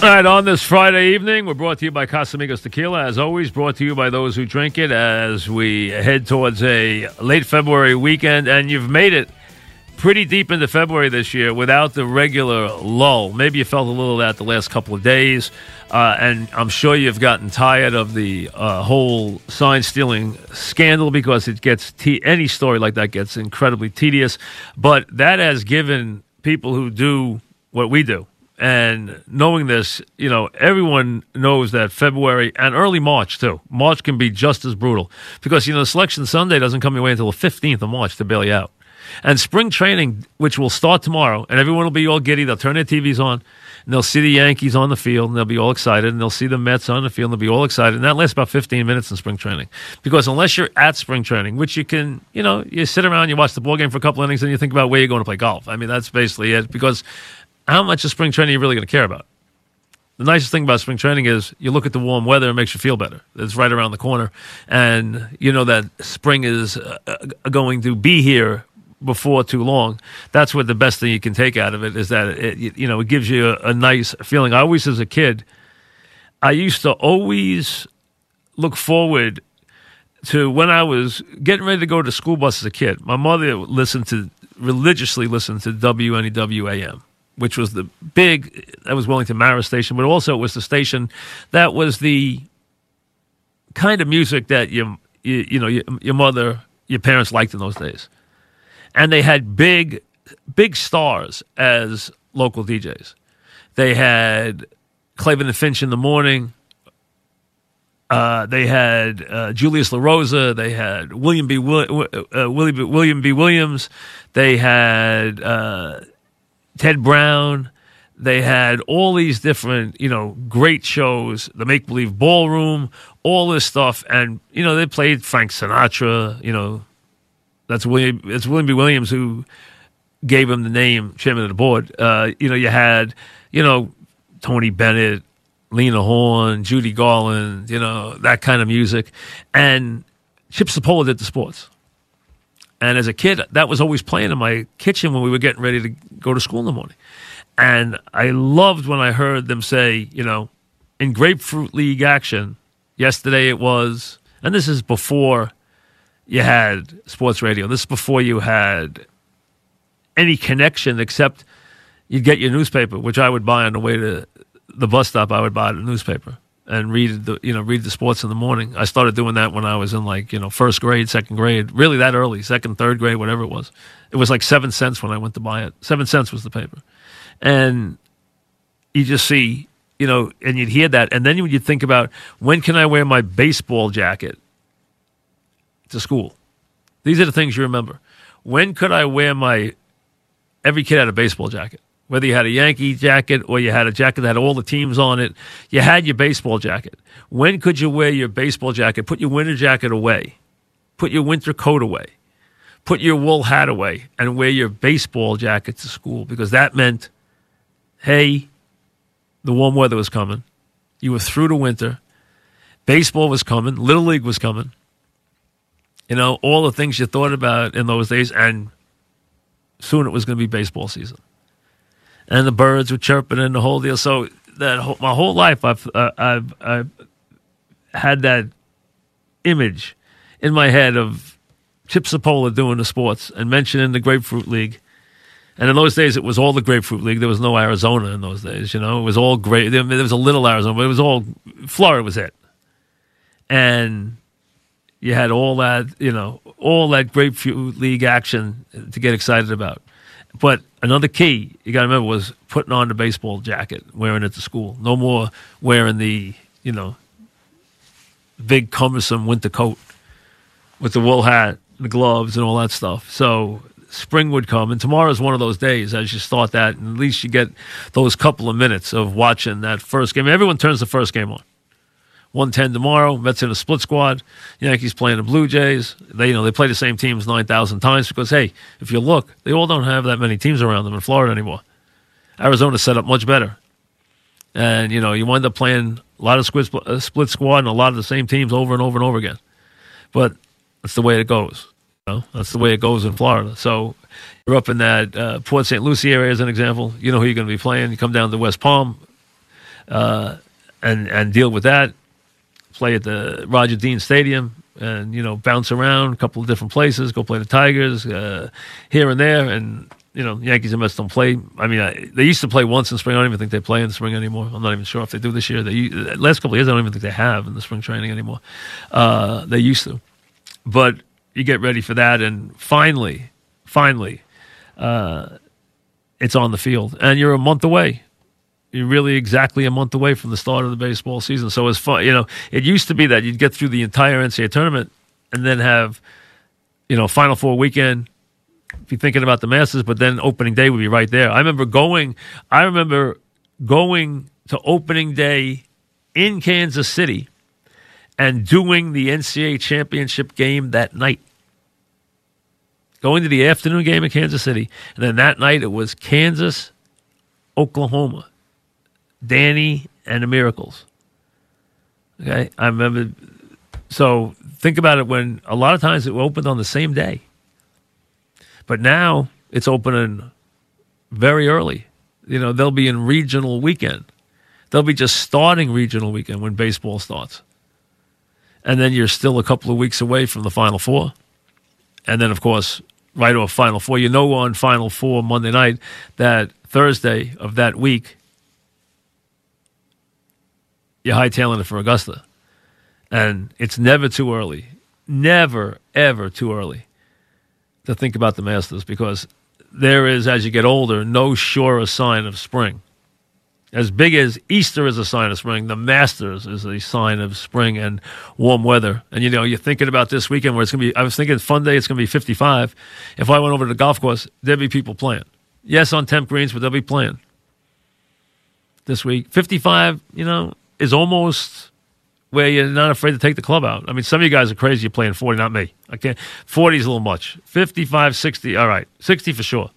All right, on this Friday evening, we're brought to you by Casamigos Tequila. As always, brought to you by those who drink it as we head towards a late February weekend. And you've made it pretty deep into February this year without the regular lull. Maybe you felt a little of that the last couple of days. And I'm sure you've gotten tired of the whole sign-stealing scandal because it gets any story like that gets incredibly tedious. But that has given people who do what we do. And knowing this, you know, everyone knows that February and early March, too. March can be just as brutal because, you know, Selection Sunday doesn't come your way until the 15th of March to bail you out. And spring training, which will start tomorrow, and everyone will be all giddy. They'll turn their TVs on, and they'll see the Yankees on the field, and they'll be all excited. And they'll see the Mets on the field, and they'll be all excited. And that lasts about 15 minutes in spring training. Because unless you're at spring training, which you can, you know, you sit around, you watch the ball game for a couple innings, and you think about where you're going to play golf. I mean, that's basically it. Because how much of spring training are you really going to care about? The nicest thing about spring training is you look at the warm weather, it makes you feel better. It's right around the corner. And you know that spring is going to be here before too long. That's what the best thing you can take out of it is that it gives you a nice feeling. I always, as a kid, I used to always look forward to when I was getting ready to go to school bus as a kid. My mother religiously listened to WNEW-AM, which was the big, that was Wellington Marist station, but also it was the station that was the kind of music that your mother, your parents liked in those days. And they had big stars as local DJs. They had Clavin and Finch in the morning. They had Julius LaRosa. They had William B. Williams. They had Ted Brown. They had all these different, great shows, the Make Believe Ballroom, all this stuff. And, they played Frank Sinatra, That's William B. Williams who gave him the name chairman of the board. You had, Tony Bennett, Lena Horne, Judy Garland, that kind of music. And Chip Sapola did the sports. And as a kid, that was always playing in my kitchen when we were getting ready to go to school in the morning. And I loved when I heard them say, in Grapefruit League action, yesterday it was, and this is before you had sports radio. This is before you had any connection except you'd get your newspaper, which I would buy on the way to the bus stop. I would buy the newspaper and read the sports in the morning. I started doing that when I was in first grade, second grade, really that early, second, third grade, whatever it was. It was like 7 cents when I went to buy it. 7 cents was the paper. And you just see, and you'd hear that. And then you'd think about, when can I wear my baseball jacket to school? These are the things you remember. When could I wear every kid had a baseball jacket. Whether you had a Yankee jacket or you had a jacket that had all the teams on it, you had your baseball jacket. When could you wear your baseball jacket? Put your winter jacket away. Put your winter coat away. Put your wool hat away and wear your baseball jacket to school, because that meant, hey, the warm weather was coming. You were through the winter. Baseball was coming. Little League was coming. All the things you thought about in those days, and soon it was going to be baseball season. And the birds were chirping and the whole deal. So my whole life, I've had that image in my head of Chip Sapola doing the sports and mentioning the Grapefruit League. And in those days, it was all the Grapefruit League. There was no Arizona in those days, It was all great. There was a little Arizona, but it was all, Florida was it. And you had all that, all that Grapefruit League action to get excited about. But another key you got to remember was putting on the baseball jacket, wearing it to school. No more wearing the, big cumbersome winter coat with the wool hat, the gloves, and all that stuff. So spring would come, and tomorrow is one of those days as you start that, and at least you get those couple of minutes of watching that first game. Everyone turns the first game on. 1:10 tomorrow. Mets in a split squad. Yankees playing the Blue Jays. They play the same teams 9,000 times because, hey, if you look, they all don't have that many teams around them in Florida anymore. Arizona's set up much better. And, you wind up playing a lot of split squad and a lot of the same teams over and over and over again. But that's the way it goes. That's the way it goes in Florida. So you're up in that Port St. Lucie area as an example. You know who you're going to be playing. You come down to West Palm. and deal with that. Play at the Roger Dean Stadium and, bounce around a couple of different places, go play the Tigers here and there. And, Yankees and Mets don't play. I mean, they used to play once in spring. I don't even think they play in the spring anymore. I'm not even sure if they do this year. Last couple of years, I don't even think they have in the spring training anymore. They used to. But you get ready for that, and finally, it's on the field. And you're a month away. You're really exactly a month away from the start of the baseball season. So it's fun. It used to be that you'd get through the entire NCAA tournament and then have, Final Four weekend, be thinking about the Masters, but then opening day would be right there. I remember going to opening day in Kansas City and doing the NCAA championship game that night. Going to the afternoon game in Kansas City, and then that night it was Kansas, Oklahoma, Danny and the Miracles. Okay, I remember. So think about it, when a lot of times it opened on the same day. But now it's opening very early. They'll be in regional weekend. They'll be just starting regional weekend when baseball starts. And then you're still a couple of weeks away from the Final Four. And then, of course, right off Final Four. On Final Four Monday night that Thursday of that week, you're hightailing it for Augusta. And it's never too early. Never, ever too early to think about the Masters, because there is, as you get older, no surer sign of spring. As big as Easter is a sign of spring, the Masters is a sign of spring and warm weather. And, you're thinking about this weekend where it's going to be, I was thinking fun day, it's going to be 55. If I went over to the golf course, there'd be people playing. Yes, on temp greens, but they'll be playing this week. 55, is almost where you're not afraid to take the club out. I mean, some of you guys are crazy. You're playing 40, not me. I can't. 40 is a little much. 55, 60, all right. 60 for sure.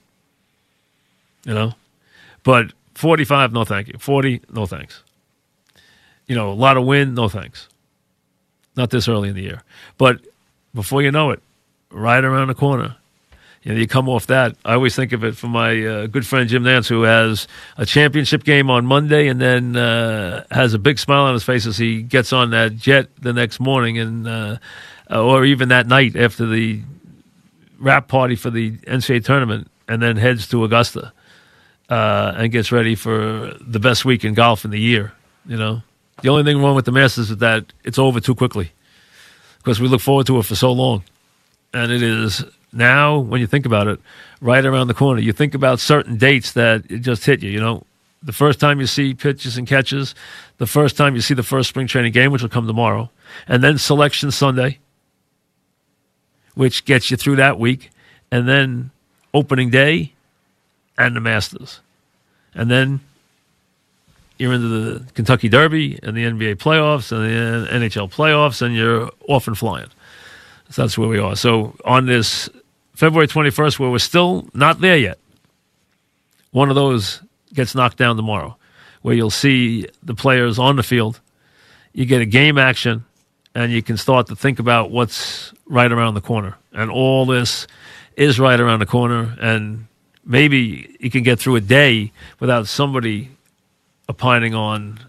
But 45, no thank you. 40, no thanks. A lot of wind, no thanks. Not this early in the year. But before you know it, right around the corner, you come off that. I always think of it from my good friend Jim Nance, who has a championship game on Monday and then has a big smile on his face as he gets on that jet the next morning, and or even that night after the wrap party for the NCAA tournament, and then heads to Augusta and gets ready for the best week in golf in the year. The only thing wrong with the Masters is that it's over too quickly, because we look forward to it for so long, and it is now, when you think about it, right around the corner. You think about certain dates that it just hit you. The first time you see pitches and catches, the first time you see the first spring training game, which will come tomorrow, and then Selection Sunday, which gets you through that week, and then opening day and the Masters. And then you're into the Kentucky Derby and the NBA playoffs and the NHL playoffs, and you're off and flying. So that's where we are. So on this February 21st, where we're still not there yet, one of those gets knocked down tomorrow, where you'll see the players on the field. You get a game action, and you can start to think about what's right around the corner. And all this is right around the corner, and maybe you can get through a day without somebody opining on,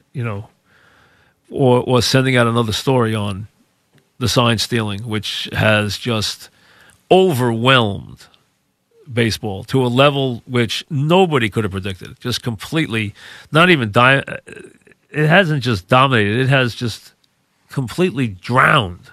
or sending out another story on the sign stealing, which has just overwhelmed baseball to a level which nobody could have predicted. Just completely, not even it hasn't just dominated, it has just completely drowned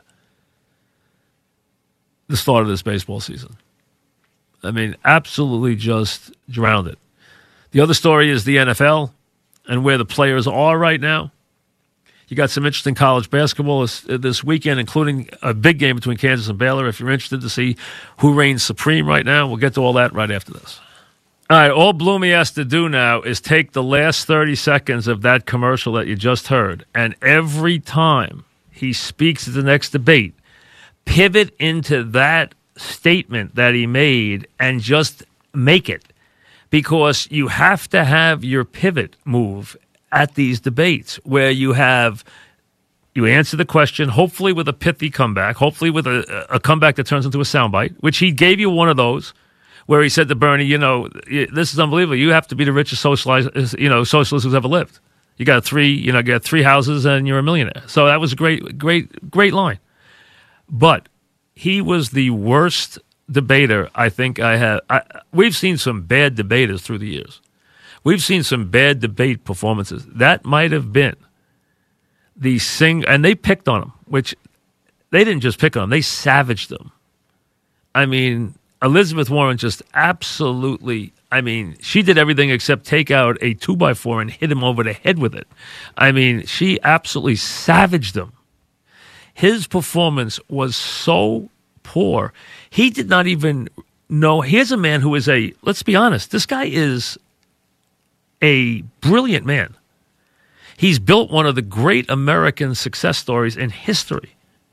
the start of this baseball season. I mean, absolutely just drowned it. The other story is the NFL and where the players are right now. You got some interesting college basketball this weekend, including a big game between Kansas and Baylor. If you're interested to see who reigns supreme right now, we'll get to all that right after this. All right, all Bloomy has to do now is take the last 30 seconds of that commercial that you just heard, and every time he speaks at the next debate, pivot into that statement that he made and just make it. Because you have to have your pivot move at these debates where you answer the question, hopefully with a pithy comeback, hopefully with a comeback that turns into a soundbite, which he gave you one of those, where he said to Bernie, this is unbelievable. You have to be the richest socialist who's ever lived. You got three houses and you're a millionaire. So that was a great line. But he was the worst debater I think I had. We've seen some bad debaters through the years. We've seen some bad debate performances. That might have been and they picked on him, which they didn't just pick on him, they savaged him. I mean, Elizabeth Warren just absolutely, she did everything except take out a 2x4 and hit him over the head with it. She absolutely savaged him. His performance was so poor. He did not even know. Here's a man who is let's be honest, this guy is a brilliant man. He's built one of the great American success stories in history.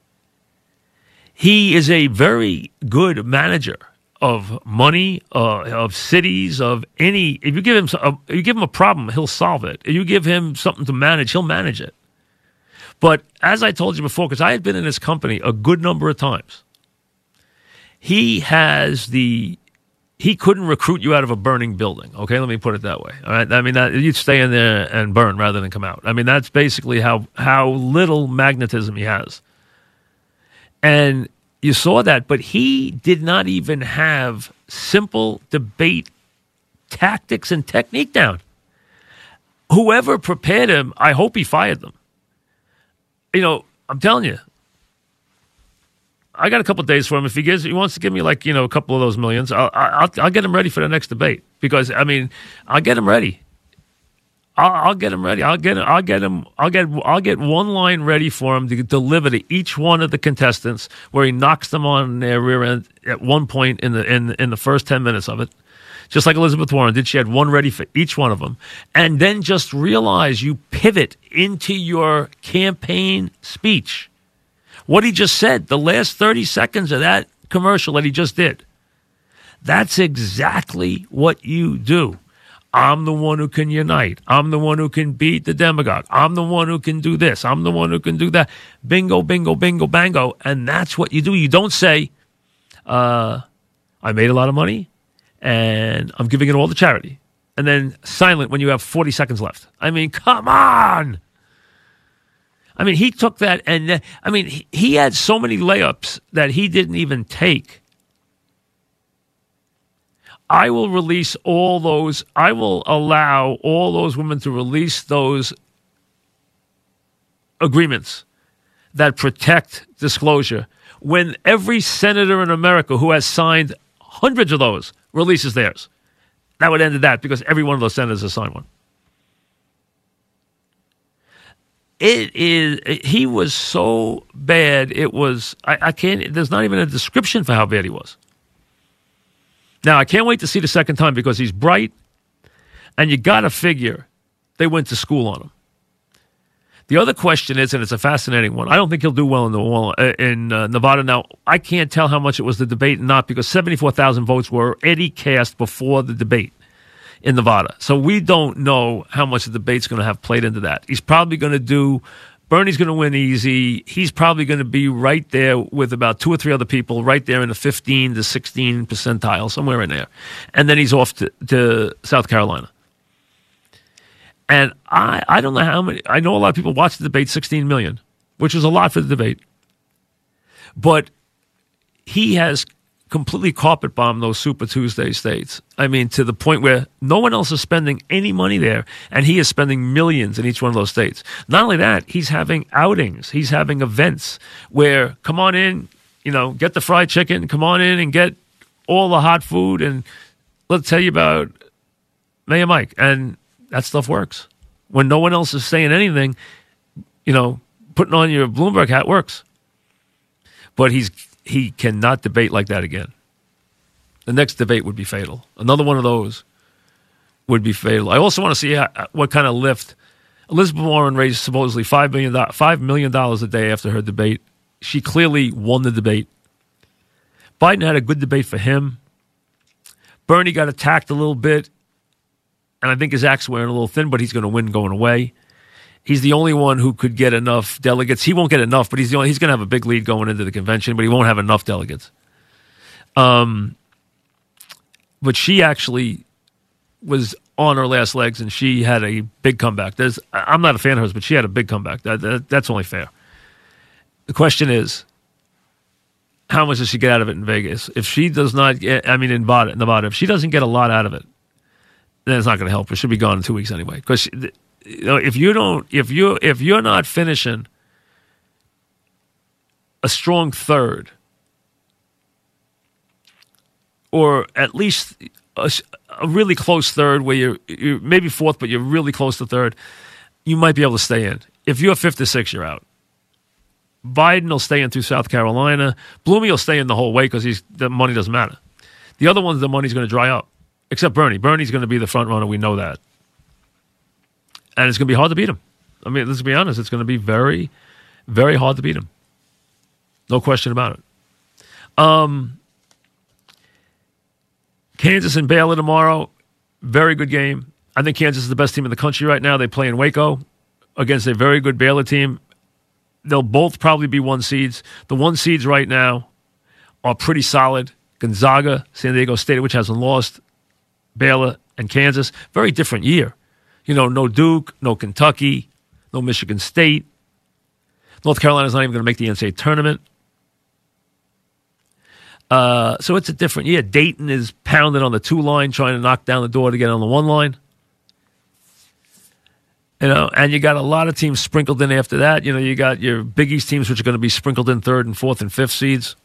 He is a very good manager of money, of cities, of any. If you give him a problem, he'll solve it. If you give him something to manage, he'll manage it. But as I told you before, because I had been in his company a good number of times, he couldn't recruit you out of a burning building. Okay, let me put it that way. All right, you'd stay in there and burn rather than come out. That's basically how little magnetism he has. And you saw that, but he did not even have simple debate tactics and technique down. Whoever prepared him, I hope he fired them. I'm telling you, I got a couple of days for him. If he wants to give me a couple of those millions, I'll get him ready for the next debate. Because I'll get him ready. I'll get him ready. I'll get one line ready for him to deliver to each one of the contestants, where he knocks them on their rear end at one point in the first 10 minutes of it. Just like Elizabeth Warren did. She had one ready for each one of them. And then just realize you pivot into your campaign speech. What he just said, the last 30 seconds of that commercial that he just did, that's exactly what you do. I'm the one who can unite. I'm the one who can beat the demagogue. I'm the one who can do this. I'm the one who can do that. Bingo, bingo, bingo, bango. And that's what you do. You don't say, I made a lot of money and I'm giving it all to charity. And then silent when you have 40 seconds left. Come on. He took that and, he had so many layups that he didn't even take. I will release all those. I will allow all those women to release those agreements that protect disclosure when every senator in America who has signed hundreds of those releases theirs. That would end that because every one of those senators has signed one. He was so bad. It was, I can't, there's not even a description for how bad he was. Now, I can't wait to see the second time because he's bright, and you got to figure they went to school on him. The other question is, and it's a fascinating one, I don't think he'll do well in Nevada. Now, I can't tell how much it was the debate and not because 74,000 votes were already cast before the debate in Nevada. So we don't know how much the debate's going to have played into that. He's probably going to Bernie's going to win easy. He's probably going to be right there with about two or three other people, right there in the 15 to 16 percentile, somewhere in there. And then he's off to South Carolina. And I don't know how many. I know a lot of people watched the debate, 16 million, which was a lot for the debate. But he has completely carpet bombed those Super Tuesday states. To the point where no one else is spending any money there, and he is spending millions in each one of those states. Not only that, he's having outings. He's having events where, come on in, get the fried chicken, come on in and get all the hot food, and let's tell you about Mayor Mike. And that stuff works. When no one else is saying anything, putting on your Bloomberg hat works. But he cannot debate like that again. The next debate would be fatal. Another one of those would be fatal. I also want to see what kind of lift. Elizabeth Warren raised supposedly $5 million a day after her debate. She clearly won the debate. Biden had a good debate for him. Bernie got attacked a little bit, and I think his act's wearing a little thin, but he's going to win going away. He's the only one who could get enough delegates. He won't get enough, but he's going to have a big lead going into the convention, but he won't have enough delegates. But she actually was on her last legs, and she had a big comeback. I'm not a fan of hers, but she had a big comeback. That's only fair. The question is, how much does she get out of it in Vegas? If she does not get, in Nevada, if she doesn't get a lot out of it, then it's not going to help her. She'll be gone in 2 weeks anyway. Because if you're not finishing a strong third, or at least a really close third, where you're maybe fourth, but you're really close to third, you might be able to stay in. If you're fifth or sixth, you're out. Biden will stay in through South Carolina. Bloomey will stay in the whole way because the money doesn't matter. The other ones, the money's going to dry up, except Bernie. Bernie's going to be the front runner. We know that. And it's going to be hard to beat him. I mean, let's be honest. It's going to be very, very hard to beat him. No question about it. Kansas and Baylor tomorrow. Very good game. I think Kansas is the best team in the country right now. They play in Waco against a very good Baylor team. They'll both probably be 1 seeds. The 1 seeds right now are pretty solid. Gonzaga, San Diego State, which hasn't lost, Baylor, and Kansas. Very different year. No Duke, no Kentucky, no Michigan State. North Carolina's not even going to make the NCAA tournament. So it's a different year. Dayton is pounded on the 2 line, trying to knock down the door to get on the 1 line. And you got a lot of teams sprinkled in after that. You got your Big East teams, which are going to be sprinkled in 3rd and 4th and 5th seeds.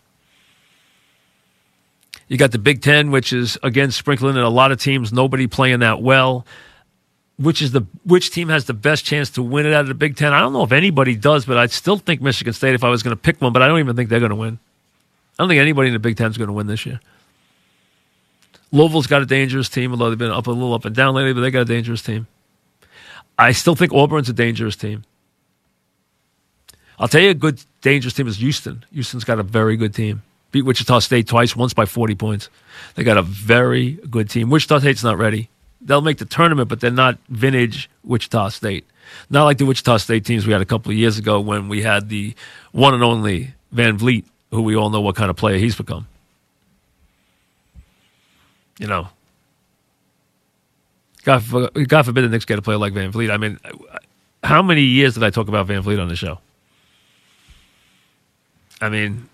You got the Big Ten, which is, again, sprinkling in a lot of teams, nobody playing that well. Which team has the best chance to win it out of the Big Ten? I don't know if anybody does, but I'd still think Michigan State if I was going to pick one, but I don't even think they're going to win. I don't think anybody in the Big Ten is going to win this year. Louisville's got a dangerous team, although they've been a little up and down lately, but they got a dangerous team. I still think Auburn's a dangerous team. I'll tell you a good, dangerous team is Houston. Houston's got a very good team. Beat Wichita State twice, once by 40 points. They got a very good team. Wichita State's not ready. They'll make the tournament, but they're not vintage Wichita State. Not like the Wichita State teams we had a couple of years ago when we had the one and only Van Vliet, who we all know what kind of player he's become. God forbid the Knicks get a player like Van Vliet. I mean, how many years did I talk about Van Vliet on the show? I mean,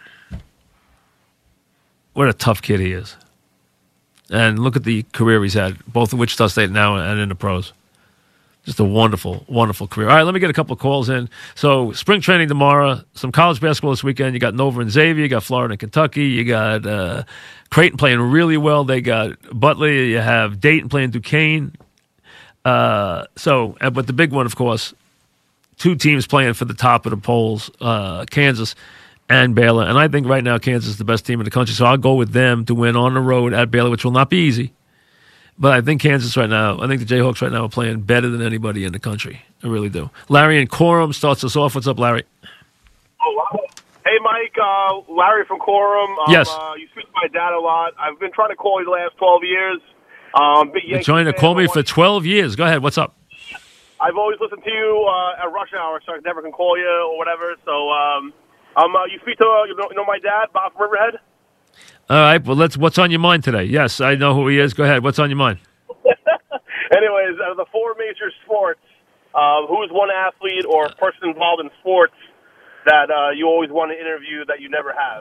what a tough kid he is. And look at the career he's had, both in Wichita State now and in the pros. Just a wonderful, wonderful career. All right, let me get a couple of calls in. So, spring training tomorrow, some college basketball this weekend. You got Nova and Xavier, you got Florida and Kentucky, you got Creighton playing really well. They got Butler, you have Dayton playing Duquesne. But the big one, of course, 2 teams playing for the top of the polls, Kansas and Baylor. And I think right now Kansas is the best team in the country, so I'll go with them to win on the road at Baylor, which will not be easy. But I think Kansas right now, I think the Jayhawks right now are playing better than anybody in the country. I really do. Larry in Coram starts us off. What's up, Larry? Oh, wow. Hey, Mike. Larry from Coram. Yes. You speak to my dad a lot. I've been trying to call you the last 12 years. You're trying to call me for 12 years. Go ahead. What's up? I've always listened to you at rush hour, so I never can call you or whatever. So you speak to my dad, Bob from Riverhead? All right, well, what's on your mind today? Yes, I know who he is. Go ahead. What's on your mind? Anyways, out of the 4 major sports, who is one athlete or person involved in sports that you always want to interview that you never have?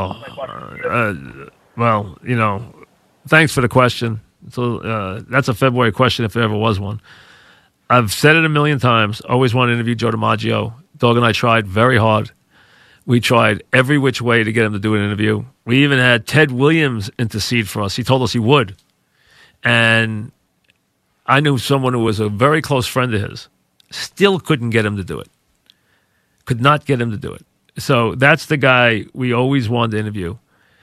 Well, thanks for the question. So that's a February question if there ever was one. I've said it a million times. Always want to interview Joe DiMaggio. Dog and I tried very hard. We tried every which way to get him to do an interview. We even had Ted Williams intercede for us. He told us he would. And I knew someone who was a very close friend of his. Still couldn't get him to do it. Could not get him to do it. So that's the guy we always wanted to interview.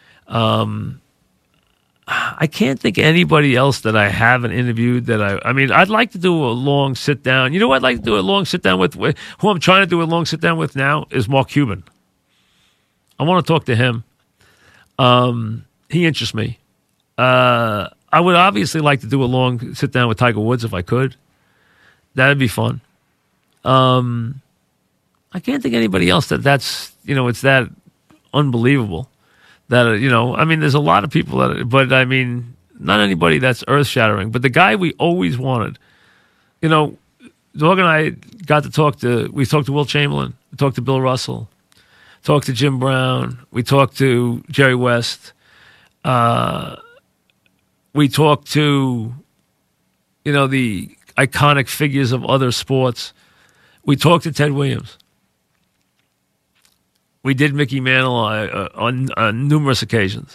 I can't think of anybody else that I haven't interviewed that I'd like to do a long sit down. You know what I'd like to do a long sit down with? Who I'm trying to do a long sit down with now is Mark Cuban. I want to talk to him. He interests me. I would obviously like to do a long sit down with Tiger Woods if I could. That'd be fun. I can't think of anybody else that's it's that unbelievable. That there's a lot of people not anybody that's earth-shattering, but the guy we always wanted. You know, Dog and I got to talk to. We talked to Will Chamberlain. We talked to Bill Russell. Talked to Jim Brown. We talked to Jerry West. We talked to, you know, the iconic figures of other sports. We talked to Ted Williams. We did Mickey Mantle on numerous occasions.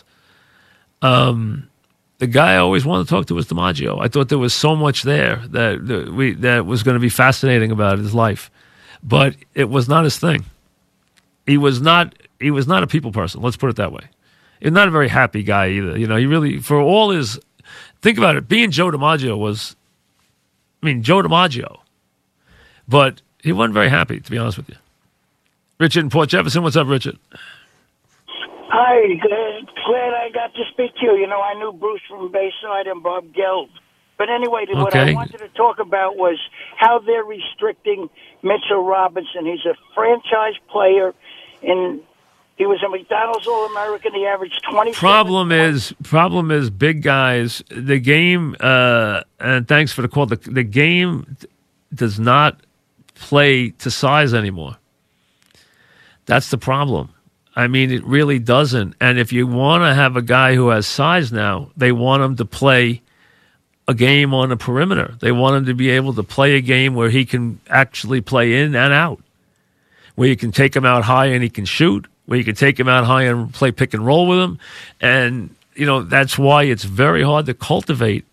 The guy I always wanted to talk to was DiMaggio. I thought there was so much there that was going to be fascinating about his life, but it was not his thing. He was not a people person. Let's put it that way. He's not a very happy guy either. You know, he really, for all his, think about it, being Joe DiMaggio was, I mean, Joe DiMaggio, but he wasn't very happy, to be honest with you. Richard in Port Jefferson, what's up, Richard? Hi, glad I got to speak to you. You know, I knew Bruce from Bayside and Bob Gelb. But anyway, what I wanted to talk about was how they're restricting Mitchell Robinson. He's a franchise player, and he was a McDonald's All-American. He averaged 20. Problem is big guys. The game, and thanks for the call, the game does not play to size anymore. That's the problem. I mean, it really doesn't. And if you want to have a guy who has size now, they want him to play a game on the perimeter. They want him to be able to play a game where he can actually play in and out, where you can take him out high and he can shoot, where you can take him out high and play pick and roll with him. And, you know, that's why it's very hard to cultivate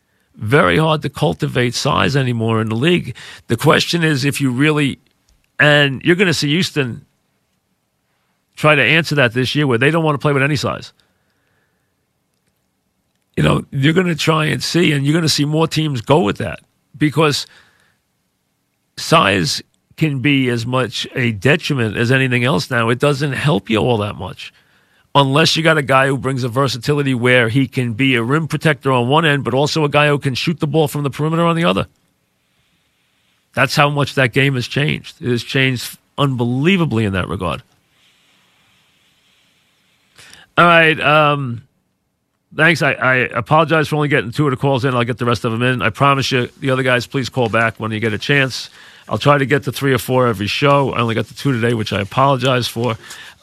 size anymore in the league. The question is if you really, and you're going to see Houston try to answer that this year where they don't want to play with any size. You know, you're going to try and see, and you're going to see more teams go with that because size can be as much a detriment as anything else now. It doesn't help you all that much unless you got a guy who brings a versatility where he can be a rim protector on one end, but also a guy who can shoot the ball from the perimeter on the other. That's how much that game has changed. It has changed unbelievably in that regard. All right. Thanks. I apologize for only getting 2 of the calls in. I'll get the rest of them in. I promise you, the other guys, please call back when you get a chance. I'll try to get to 3 or 4 every show. I only got to 2 today, which I apologize for.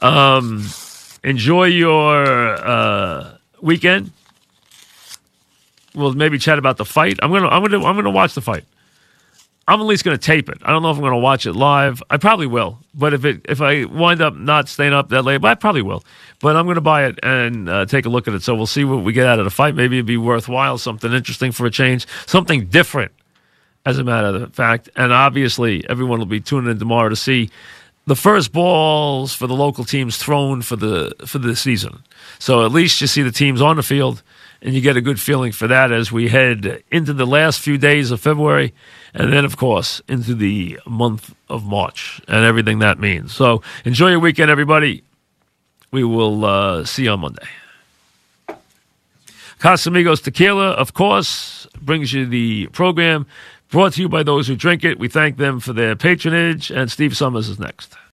Enjoy your weekend. We'll maybe chat about the fight. I'm gonna watch the fight. I'm at least going to tape it. I don't know if I'm going to watch it live. I probably will. But if I wind up not staying up that late, but I probably will. But I'm going to buy it and take a look at it. So we'll see what we get out of the fight. Maybe it'd be worthwhile, something interesting for a change, something different, as a matter of fact. And obviously, everyone will be tuning in tomorrow to see the first balls for the local teams thrown for the season. So at least you see the teams on the field, and you get a good feeling for that as we head into the last few days of February, and then, of course, into the month of March and everything that means. So enjoy your weekend, everybody. We will see you on Monday. Casamigos Tequila, of course, brings you the program brought to you by those who drink it. We thank them for their patronage, and Steve Summers is next.